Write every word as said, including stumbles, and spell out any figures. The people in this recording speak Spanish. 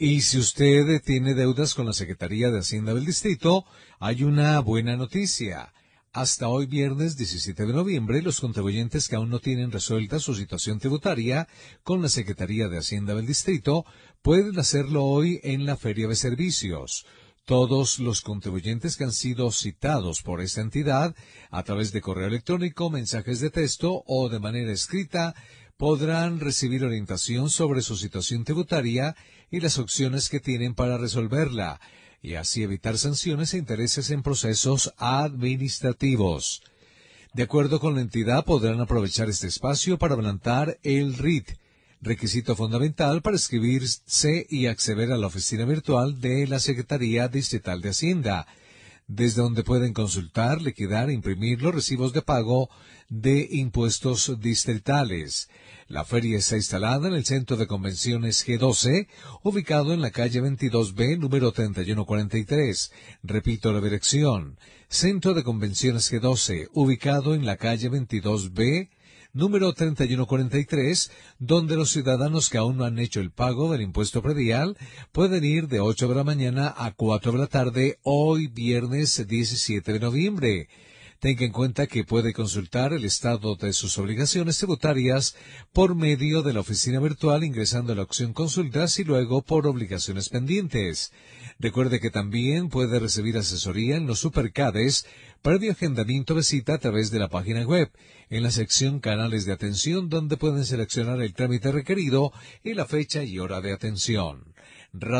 Y si usted tiene deudas con la Secretaría de Hacienda del Distrito, hay una buena noticia. Hasta hoy viernes diecisiete de noviembre, los contribuyentes que aún no tienen resuelta su situación tributaria con la Secretaría de Hacienda del Distrito pueden hacerlo hoy en la Feria de Servicios. Todos los contribuyentes que han sido citados por esta entidad a través de correo electrónico, mensajes de texto o de manera escrita podrán recibir orientación sobre su situación tributaria y las opciones que tienen para resolverla, y así evitar sanciones e intereses en procesos administrativos. De acuerdo con la entidad, podrán aprovechar este espacio para adelantar el R I T, requisito fundamental para inscribirse y acceder a la oficina virtual de la Secretaría Distrital de Hacienda, desde donde pueden consultar, liquidar e imprimir los recibos de pago de impuestos distritales. La feria está instalada en el Centro de Convenciones G doce, ubicado en la calle veintidós B, número treinta y uno cuarenta y tres. Repito la dirección. Centro de Convenciones G doce, ubicado en la calle veintidós B, número treinta y uno cuarenta y tres, donde los ciudadanos que aún no han hecho el pago del impuesto predial pueden ir de ocho de la mañana a cuatro de la tarde hoy viernes diecisiete de noviembre. Tenga en cuenta que puede consultar el estado de sus obligaciones tributarias por medio de la oficina virtual ingresando a la opción Consultas y luego por Obligaciones Pendientes. Recuerde que también puede recibir asesoría en los Supercades previo agendamiento de cita a través de la página web, en la sección Canales de Atención, donde pueden seleccionar el trámite requerido y la fecha y hora de atención.